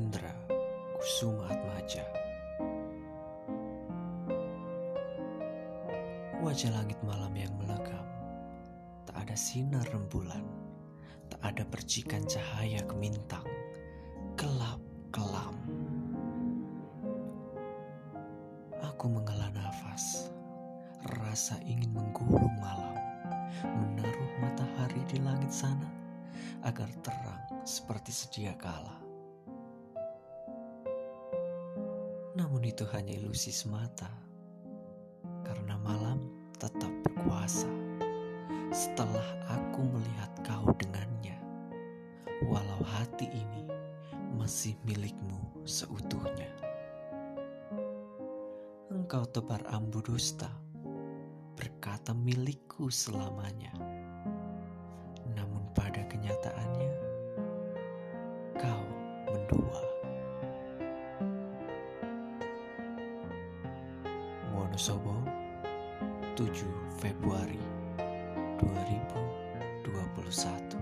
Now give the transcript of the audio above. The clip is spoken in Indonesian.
Indra Kusumaatmadja. Wajah langit malam yang melegam, tak ada sinar rembulan, tak ada percikan cahaya gemintang, gelap kelam. Aku menghela nafas, rasa ingin menggulung malam, menaruh matahari di langit sana agar terang seperti sedia kala. Namun itu hanya ilusi semata, karena malam tetap berkuasa setelah aku melihat kau dengannya, walau hati ini masih milikmu seutuhnya. Engkau tebar ambu dusta, berkata milikku selamanya, namun pada kenyataannya kau mendua. Wonosobo, 7 Februari 2021.